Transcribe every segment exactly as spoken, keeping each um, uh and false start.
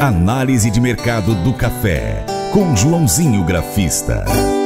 Análise de mercado do café, com Joãozinho Grafista.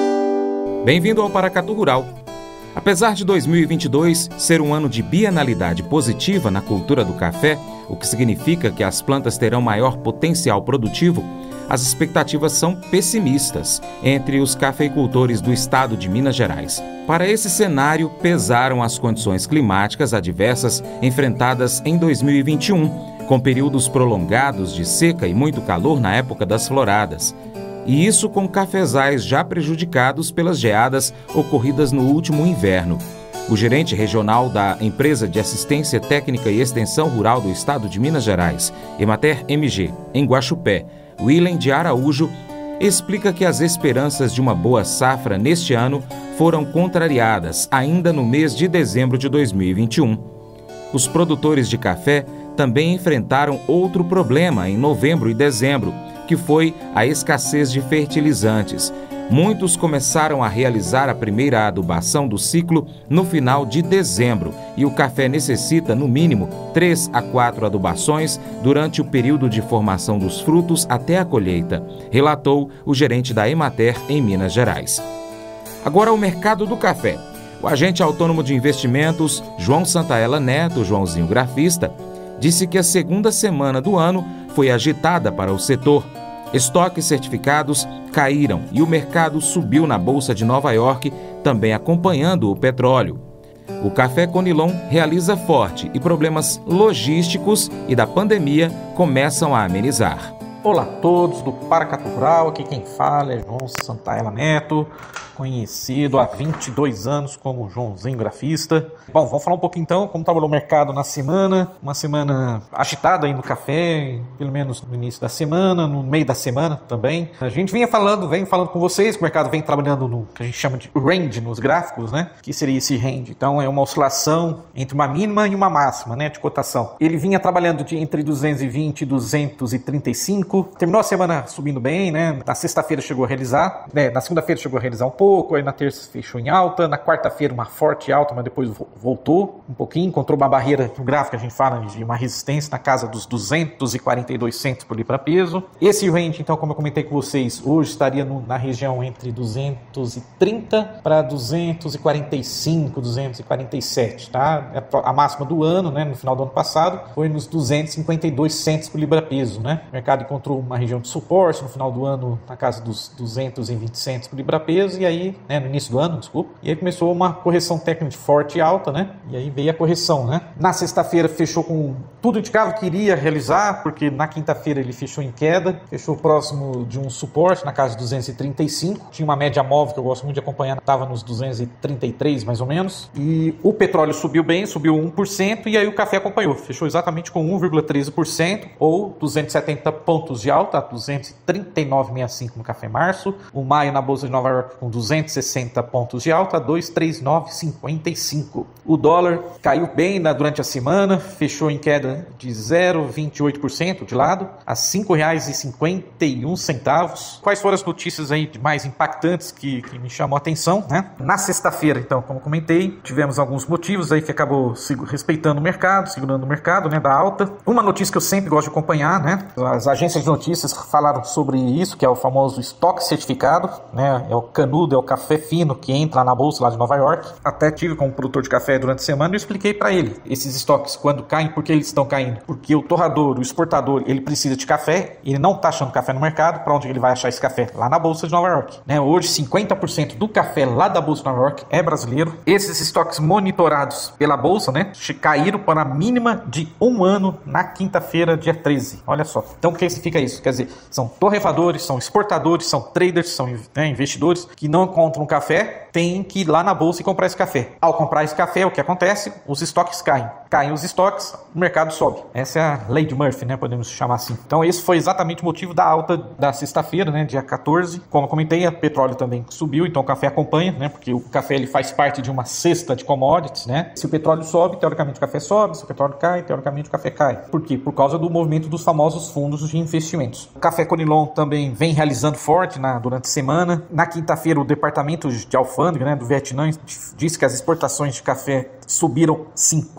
Bem-vindo ao Paracatu Rural. Apesar de dois mil e vinte e dois ser um ano de bienalidade positiva na cultura do café, o que significa que as plantas terão maior potencial produtivo, as expectativas são pessimistas entre os cafeicultores do estado de Minas Gerais. Para esse cenário, pesaram as condições climáticas adversas enfrentadas em dois mil e vinte e um, com períodos prolongados de seca e muito calor na época das floradas. E isso com cafezais já prejudicados pelas geadas ocorridas no último inverno. O gerente regional da Empresa de Assistência Técnica e Extensão Rural do Estado de Minas Gerais, Emater M G, em Guaxupé, Willen de Araújo, explica que as esperanças de uma boa safra neste ano foram contrariadas ainda no mês de dezembro de dois mil e vinte e um. Os produtores de café também enfrentaram outro problema em novembro e dezembro, que foi a escassez de fertilizantes. Muitos começaram a realizar a primeira adubação do ciclo no final de dezembro e o café necessita, no mínimo, três a quatro adubações durante o período de formação dos frutos até a colheita, relatou o gerente da Emater em Minas Gerais. Agora o mercado do café. O agente autônomo de investimentos, João Santaella Neto, Joãozinho Grafista, disse que a segunda semana do ano foi agitada para o setor. Estoques certificados caíram e o mercado subiu na Bolsa de Nova York, também acompanhando o petróleo. O café Conilon realiza forte e problemas logísticos e da pandemia começam a amenizar. Olá a todos do Paracatu Rural, aqui quem fala é João Santaella Neto, conhecido há vinte e dois anos como Joãozinho Grafista. Bom, vamos falar um pouquinho então como trabalhou o mercado na semana, uma semana agitada aí no café, pelo menos no início da semana, no meio da semana também. A gente vinha falando, vem falando com vocês, que o mercado vem trabalhando no que a gente chama de range nos gráficos, né? Que seria esse range? Então é uma oscilação entre uma mínima e uma máxima, né, de cotação. Ele vinha trabalhando de entre duzentos e vinte e duzentos e trinta e cinco, terminou a semana subindo bem, né? Na sexta-feira chegou a realizar, né? Na segunda-feira chegou a realizar um pouco, aí na terça fechou em alta, na quarta-feira uma forte alta, mas depois voltou um pouquinho, encontrou uma barreira no gráfico, a gente fala de uma resistência na casa dos duzentos e quarenta e dois centos por libra peso. Esse range, então, como eu comentei com vocês, hoje estaria no, na região entre duzentos e trinta para duzentos e quarenta e cinco, duzentos e quarenta e sete, tá? A máxima do ano, né, no final do ano passado, foi nos duzentos e cinquenta e dois centos por libra peso, né? O mercado encontrou uma região de suporte no final do ano na casa dos duzentos e vinte centos por libra peso, e aí, né, no início do ano, desculpa, e aí começou uma correção técnica forte e alta, né, e aí veio a correção, né. Na sexta-feira fechou com tudo indicava que iria realizar, porque na quinta-feira ele fechou em queda, fechou próximo de um suporte na casa de duzentos e trinta e cinco, tinha uma média móvel que eu gosto muito de acompanhar, estava nos duzentos e trinta e três mais ou menos, e o petróleo subiu bem, subiu um por cento, e aí o café acompanhou, fechou exatamente com um vírgula treze por cento, ou duzentos e setenta pontos de alta, duzentos e trinta e nove vírgula sessenta e cinco no café março, o maio na Bolsa de Nova York com duzentos e sessenta pontos de alta, duzentos e trinta e nove vírgula cinquenta e cinco. O dólar caiu bem na, durante a semana, fechou em queda de zero vírgula vinte e oito por cento de lado, a cinco reais e cinquenta e um centavos. Quais foram as notícias aí mais impactantes que, que me chamou a atenção, né? Na sexta-feira, então, como comentei, tivemos alguns motivos aí que acabou respeitando o mercado, segurando o mercado, né, da alta. Uma notícia que eu sempre gosto de acompanhar, né? As agências de notícias falaram sobre isso, que é o famoso estoque certificado, né? É o canudo, é o café fino que entra na bolsa lá de Nova York. Até tive com um produtor de café durante a semana e eu expliquei para ele esses estoques quando caem, por que eles estão caindo? Porque o torrador, o exportador, ele precisa de café, ele não está achando café no mercado, para onde ele vai achar esse café? Lá na bolsa de Nova York, né? Hoje cinquenta por cento do café lá da bolsa de Nova York é brasileiro. Esses estoques monitorados pela bolsa, né, caíram para a mínima de um ano na quinta-feira, dia treze. Olha só. Então o que significa isso? Quer dizer, são torrefadores, são exportadores, são traders, são, né, investidores que não encontram café, têm que ir lá na bolsa e comprar esse café. Ao comprar esse café, o que acontece? Os estoques caem. Caem os estoques, o mercado sobe. Essa é a lei de Murphy, né? Podemos chamar assim. Então esse foi exatamente o motivo da alta da sexta-feira, né? Dia quatorze. Como eu comentei, o petróleo também subiu, então o café acompanha, né? Porque o café ele faz parte de uma cesta de commodities, né? Se o petróleo sobe, teoricamente o café sobe. Se o petróleo cai, teoricamente o café cai. Por quê? Por causa do movimento dos famosos fundos de investimentos. O café Conilon também vem realizando forte na, durante a semana. Na quinta-feira, o departamento de alfândega, né, do Vietnã disse que as exportações de café subiram cinquenta e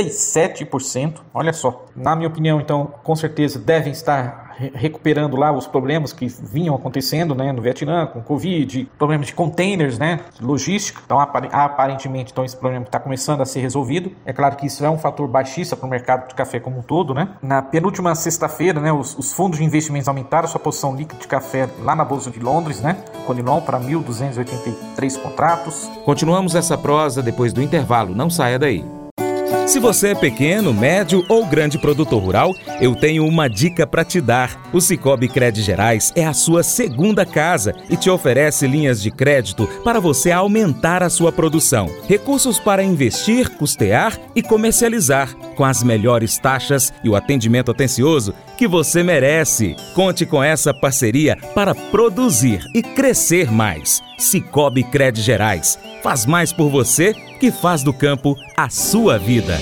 e sete por cento. Olha só. Na minha opinião, então, com certeza devem estar recuperando lá os problemas que vinham acontecendo, né, no Vietnã, com Covid, problemas de containers, né, logística. Então, aparentemente, então, esse problema está começando a ser resolvido. É claro que isso é um fator baixista para o mercado de café como um todo, né. Na penúltima sexta-feira, né, os, os fundos de investimentos aumentaram sua posição líquida de café lá na Bolsa de Londres, né, Conilon, para mil duzentos e oitenta e três contratos. Continuamos essa prosa depois do intervalo. Não saia daí. Se você é pequeno, médio ou grande produtor rural, eu tenho uma dica para te dar. O Sicoob Cred Gerais é a sua segunda casa e te oferece linhas de crédito para você aumentar a sua produção. Recursos para investir, custear e comercializar, com as melhores taxas e o atendimento atencioso que você merece. Conte com essa parceria para produzir e crescer mais. Sicoob Cred Gerais. Faz mais por você que faz do campo a sua vida.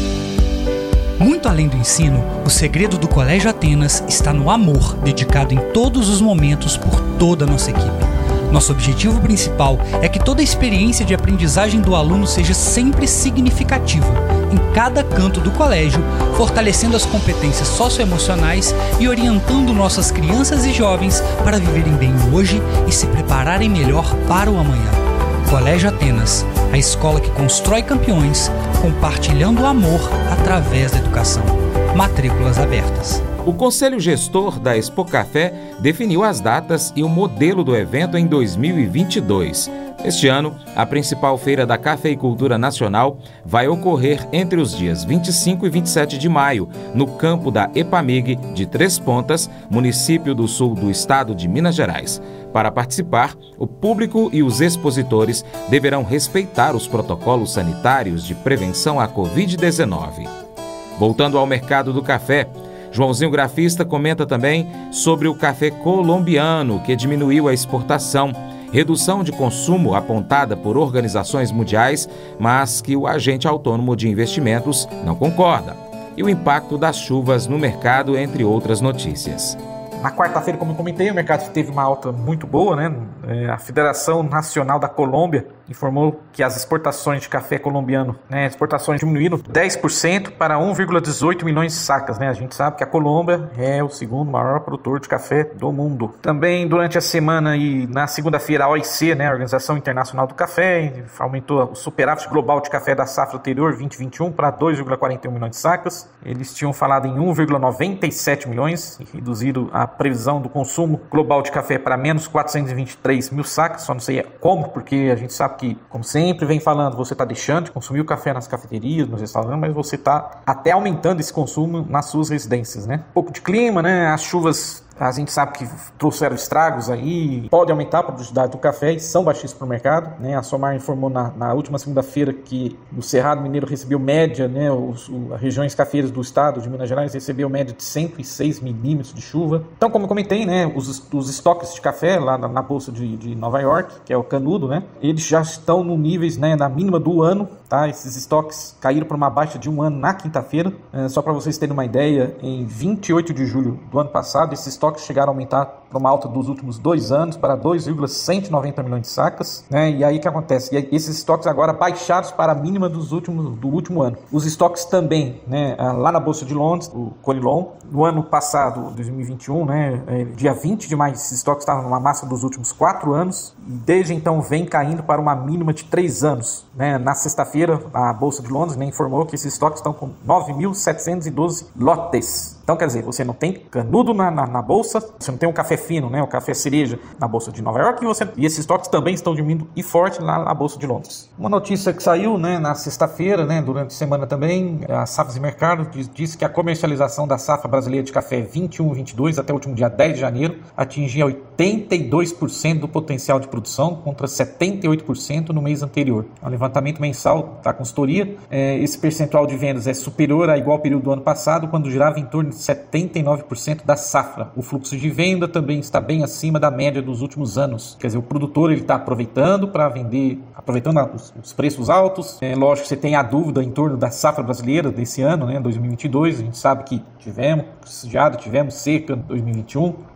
Muito além do ensino, o segredo do Colégio Atenas está no amor dedicado em todos os momentos por toda a nossa equipe. Nosso objetivo principal é que toda a experiência de aprendizagem do aluno seja sempre significativa, em cada canto do colégio, fortalecendo as competências socioemocionais e orientando nossas crianças e jovens para viverem bem hoje e se prepararem melhor para o amanhã. Colégio Atenas, a escola que constrói campeões, compartilhando o amor através da educação. Matrículas abertas. O Conselho Gestor da Expo Café definiu as datas e o modelo do evento em dois mil e vinte e dois. Este ano, a principal feira da cafeicultura nacional vai ocorrer entre os dias vinte e cinco e vinte e sete de maio, no campo da Epamig de Três Pontas, município do sul do estado de Minas Gerais. Para participar, o público e os expositores deverão respeitar os protocolos sanitários de prevenção à covid dezenove. Voltando ao mercado do café, Joãozinho Grafista comenta também sobre o café colombiano, que diminuiu a exportação, redução de consumo apontada por organizações mundiais, mas que o agente autônomo de investimentos não concorda, e o impacto das chuvas no mercado, entre outras notícias. Na quarta-feira, como eu comentei, o mercado teve uma alta muito boa, né? A Federação Nacional da Colômbia informou que as exportações de café colombiano, né, exportações diminuíram dez por cento para um vírgula dezoito milhões de sacas, né? A gente sabe que a Colômbia é o segundo maior produtor de café do mundo. Também durante a semana e na segunda-feira, a O I C, né, a Organização Internacional do Café, aumentou o superávit global de café da safra anterior vinte e vinte e um para dois vírgula quarenta e um milhões de sacas. Eles tinham falado em um vírgula noventa e sete milhões e reduziram a previsão do consumo global de café para menos quatrocentos e vinte e três mil sacas. Só não sei como, porque a gente sabe que, como sempre vem falando, você está deixando de consumir o café nas cafeterias, nos restaurantes, mas você está até aumentando esse consumo nas suas residências, né? Um pouco de clima, né? As chuvas, a gente sabe que trouxeram estragos aí, pode aumentar a produtividade do café e são baixíssimos para o mercado, né? A Somar informou na, na última segunda-feira que o Cerrado Mineiro recebeu média, né? Os, o, as regiões cafeiras do estado de Minas Gerais recebeu média de cento e seis milímetros de chuva. Então, como eu comentei, né? Os, os estoques de café lá na, na Bolsa de, de Nova York, que é o canudo, né? Eles já estão no níveis, né? Na mínima do ano, tá? Esses estoques caíram para uma baixa de um ano na quinta-feira. É, só para vocês terem uma ideia, em vinte e oito de julho do ano passado, esses estoques chegaram a aumentar para uma alta dos últimos dois anos para dois vírgula cento e noventa milhões de sacas, né? E aí o que acontece? E aí, esses estoques agora baixados para a mínima dos últimos, do último ano. Os estoques também, né? Lá na Bolsa de Londres, o Conilon, no ano passado, dois mil e vinte e um, né? Dia vinte de maio, esses estoques estavam numa massa dos últimos quatro anos e desde então vem caindo para uma mínima de três anos, né? Na sexta-feira, a Bolsa de Londres, né, informou que esses estoques estão com nove mil setecentos e doze lotes. Então, quer dizer, você não tem canudo na, na, na bolsa, você não tem um café fino, né, o café cereja na Bolsa de Nova York, e, você, e esses estoques também estão diminuindo e forte lá na Bolsa de Londres. Uma notícia que saiu, né, na sexta-feira, né, durante a semana também, a Safras e Mercado diz, diz que a comercialização da safra brasileira de café vinte e um vinte e dois até o último dia dez de janeiro atingia oitenta e dois por cento do potencial de produção contra setenta e oito por cento no mês anterior. O levantamento mensal da consultoria, é, esse percentual de vendas é superior a igual período do ano passado, quando girava em torno de setenta e nove por cento da safra. O fluxo de venda também está bem acima da média dos últimos anos. Quer dizer, o produtor está aproveitando para vender, aproveitando os, os preços altos. É lógico que você tem a dúvida em torno da safra brasileira desse ano, né, dois mil e vinte e dois. A gente sabe que tivemos geado, tivemos seca em dois mil e vinte e um.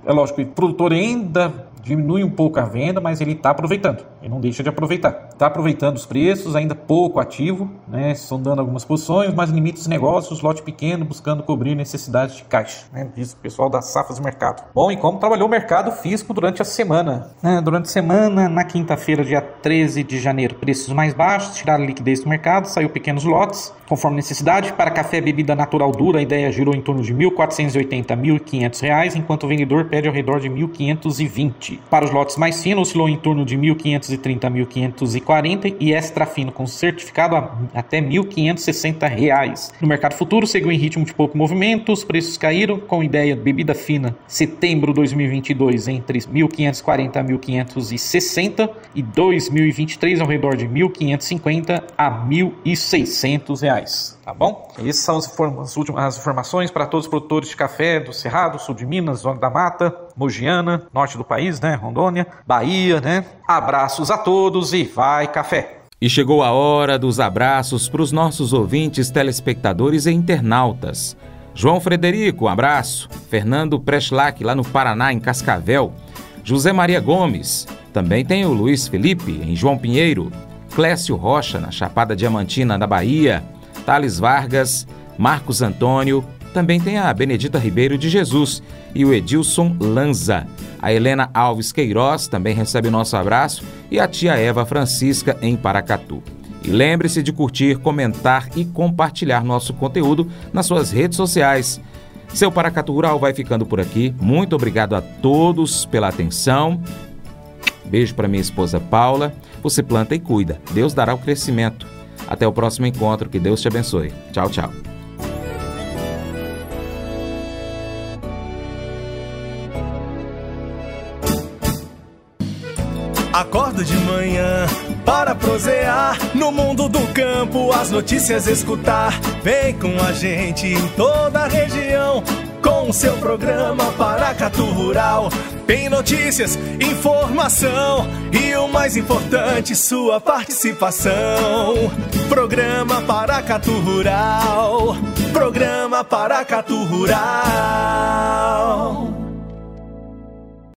É lógico que o produtor ainda diminui um pouco a venda, mas ele está aproveitando, ele não deixa de aproveitar. Está aproveitando os preços, ainda pouco ativo, né? Sondando algumas posições, mas limita os negócios, lote pequeno, buscando cobrir necessidades de caixa, né? Diz o pessoal das safras do mercado. Bom, e como trabalhou o mercado físico durante a semana? Né? Durante a semana, na quinta-feira, dia treze de janeiro, preços mais baixos, tiraram liquidez do mercado, saiu pequenos lotes, conforme necessidade. Para café bebida natural dura, a ideia girou em torno de mil quatrocentos e oitenta a mil e quinhentos reais, enquanto o vendedor pede ao redor de mil quinhentos e vinte. Para os lotes mais finos, oscilou em torno de mil quinhentos e trinta a mil quinhentos e quarenta e extra fino com certificado a até mil quinhentos e sessenta reais. No mercado futuro, seguiu em ritmo de pouco movimento, os preços caíram, com ideia bebida fina setembro de dois mil e vinte e dois entre mil quinhentos e quarenta a mil quinhentos e sessenta e dois mil e vinte e três ao redor de mil quinhentos e cinquenta a mil e seiscentos reais. Tá bom? Essas são as, inform- as últimas informações para todos os produtores de café do Cerrado, sul de Minas, Zona da Mata, Mogiana, norte do país, né? Rondônia, Bahia, né? Abraços a todos e vai café! E chegou a hora dos abraços para os nossos ouvintes, telespectadores e internautas. João Frederico, um abraço. Fernando Preschlack, lá no Paraná, em Cascavel. José Maria Gomes. Também tem o Luiz Felipe, em João Pinheiro. Clécio Rocha, na Chapada Diamantina, na Bahia. Thales Vargas, Marcos Antônio, também tem a Benedita Ribeiro de Jesus e o Edilson Lanza. A Helena Alves Queiroz também recebe o nosso abraço e a tia Eva Francisca em Paracatu. E lembre-se de curtir, comentar e compartilhar nosso conteúdo nas suas redes sociais. Seu Paracatu Rural vai ficando por aqui. Muito obrigado a todos pela atenção. Beijo para minha esposa Paula. Você planta e cuida. Deus dará o crescimento. Até o próximo encontro, que Deus te abençoe. Tchau, tchau. Acordo de manhã para prosear no mundo do campo, as notícias escutar. Vem com a gente em toda a região com o seu programa Paracatu Rural. Tem notícias, informação e o mais importante, sua participação. Programa Paracatu Rural. Programa Paracatu Rural.